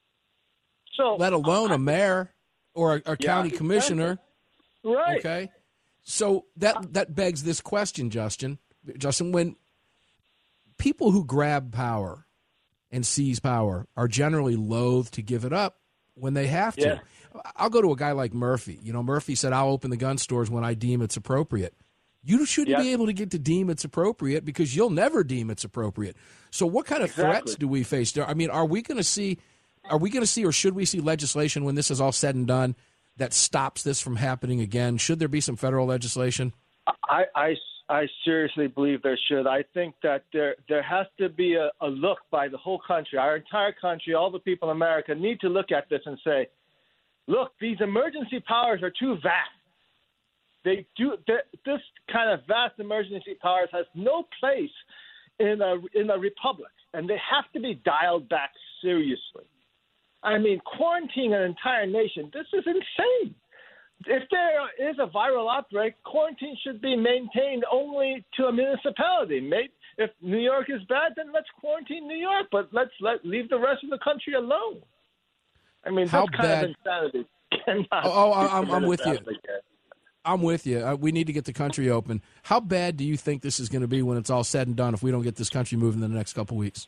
So, let alone a mayor or a, a yeah, county commissioner. Right. Okay. So that that begs this question, Justin. Justin, when people who grab power and seize power are generally loath to give it up when they have to. Yeah. I'll go to a guy like Murphy. You know, Murphy said, I'll open the gun stores when I deem it's appropriate. You shouldn't yeah. be able to get to deem it's appropriate because you'll never deem it's appropriate. So what kind of exactly. threats do we face? I mean, are we going to see, are we going to see, or should we see legislation when this is all said and done that stops this from happening again? Should there be some federal legislation? I, I, I seriously believe there should. I think that there there has to be a, a look by the whole country, our entire country, all the people in America need to look at this and say, look, these emergency powers are too vast. They do this kind of vast emergency powers has no place in a in a republic, and they have to be dialed back seriously. I mean, quarantining an entire nation, this is insane. If there is a viral outbreak, quarantine should be maintained only to a municipality. Maybe if New York is bad, then let's quarantine New York, but let's let leave the rest of the country alone. I mean, How that's kind bad? of insanity. Cannot Oh, oh I'm, I'm with you. again. I'm with you. Uh, we need to get the country open. How bad do you think this is going to be when it's all said and done if we don't get this country moving in the next couple weeks?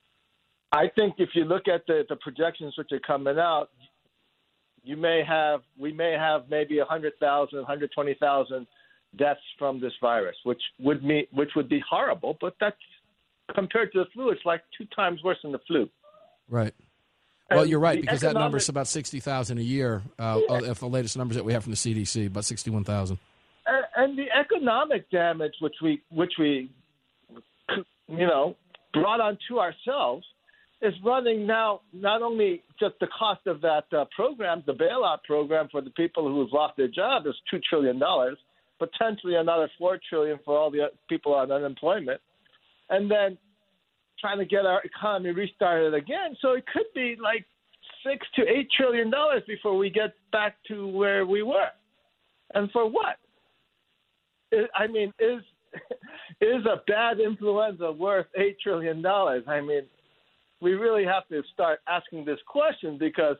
I think if you look at the, the projections which are coming out, you may have we may have maybe one hundred thousand, one hundred twenty thousand deaths from this virus, which would mean which would be horrible. But that's compared to the flu, it's like two times worse than the flu. Right. Well, And you're right, the because that economic- number is about sixty thousand a year, uh, Yeah. if the latest numbers that we have from the C D C, about sixty-one thousand. And, and the economic damage which we which we you know brought onto ourselves is running now not only just the cost of that uh, program, the bailout program for the people who've lost their job is two trillion dollars, potentially another four trillion dollars for all the people on unemployment, and then trying to get our economy restarted again. So it could be like six to eight trillion dollars before we get back to where we were. And for what? I mean, is is a bad influenza worth eight trillion dollars? I mean, we really have to start asking this question because,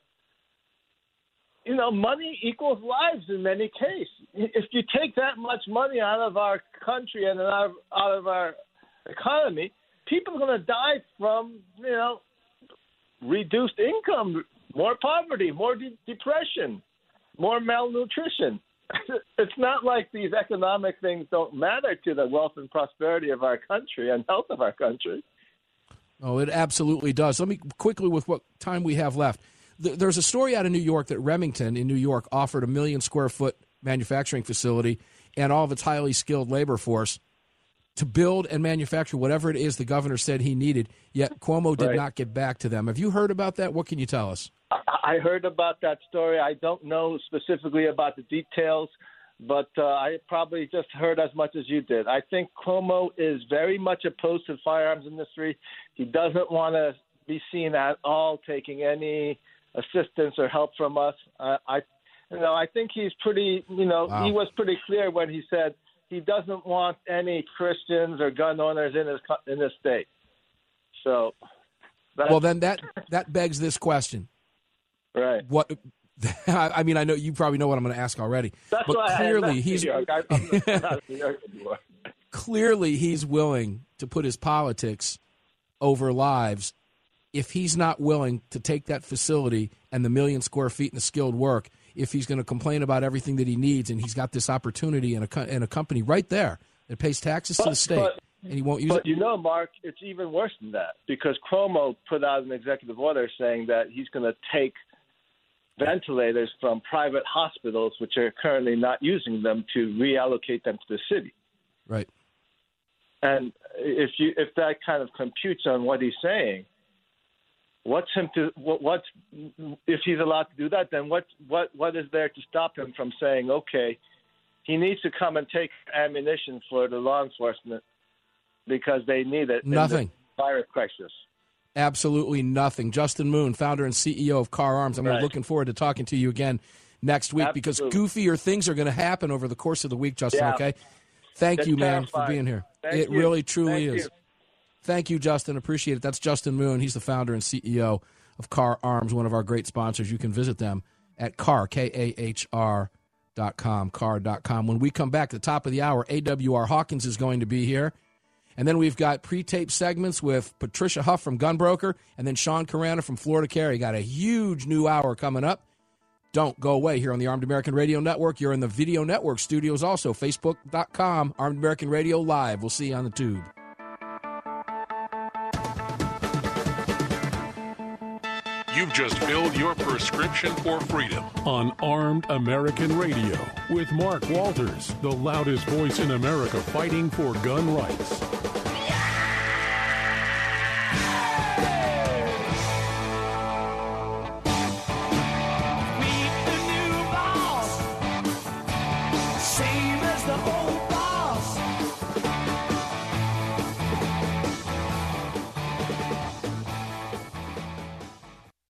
you know, money equals lives in many cases. If you take that much money out of our country and out of, out of our economy, people are going to die from, you know, reduced income, more poverty, more de- depression, more malnutrition. It's not like these economic things don't matter to the wealth and prosperity of our country and health of our country. Oh, it absolutely does. Let me quickly, with what time we have left. There's a story out of New York that Remington in New York offered a million square foot manufacturing facility and all of its highly skilled labor force to build and manufacture whatever it is the governor said he needed, yet Cuomo did Right. not get back to them. Have you heard about that? What can you tell us? I heard about that story. I don't know specifically about the details, but uh, I probably just heard as much as you did. I think Cuomo is very much opposed to the firearms industry. He doesn't want to be seen at all taking any assistance or help from us. Uh, I you know, I think he's pretty, you know, Wow. he was pretty clear when he said he doesn't want any Christians or gun owners in his co- in his state. So, that's, Well, then that that begs this question. right. What? I mean, I know you probably know what I'm going to ask already, That's but why I clearly left he's New York. I, I'm not, I'm not in New York anymore. clearly he's willing to put his politics over lives. If he's not willing to take that facility and the million square feet and the skilled work, if he's going to complain about everything that he needs, and he's got this opportunity in a co- in a company right there that pays taxes to But- the state, but- and he won't use But it. you know, Mark, it's even worse than that because Cuomo put out an executive order saying that he's going to take ventilators from private hospitals, which are currently not using them, to reallocate them to the city. Right. And if you if that kind of computes on what he's saying, what's him to what, what's if he's allowed to do that? Then what what what is there to stop him from saying, okay, he needs to come and take ammunition for the law enforcement because they need it. Nothing. In the virus crisis. Absolutely nothing. Justin Moon, founder and C E O of Car Arms. I'm Right. looking forward to talking to you again next week because Absolutely. goofier things are going to happen over the course of the week, Justin, Yeah. okay? Thank That's you, man, for terrifying. being here. Thank it you. really, truly Thank is. you. Thank you, Justin. Appreciate it. That's Justin Moon. He's the founder and C E O of Car Arms, one of our great sponsors. You can visit them at car, K A H R dot com, car dot com. When we come back at the top of the hour, A W R Hawkins is going to be here. And then we've got pre-tape segments with Patricia Huff from Gunbroker and then Sean Carana from Florida Carry. Got a huge new hour coming up. Don't go away here on the Armed American Radio Network. You're in the Video Network studios also, facebook dot com, Armed American Radio Live. We'll see you on the tube. You've just filled your prescription for freedom on Armed American Radio with Mark Walters, the loudest voice in America fighting for gun rights.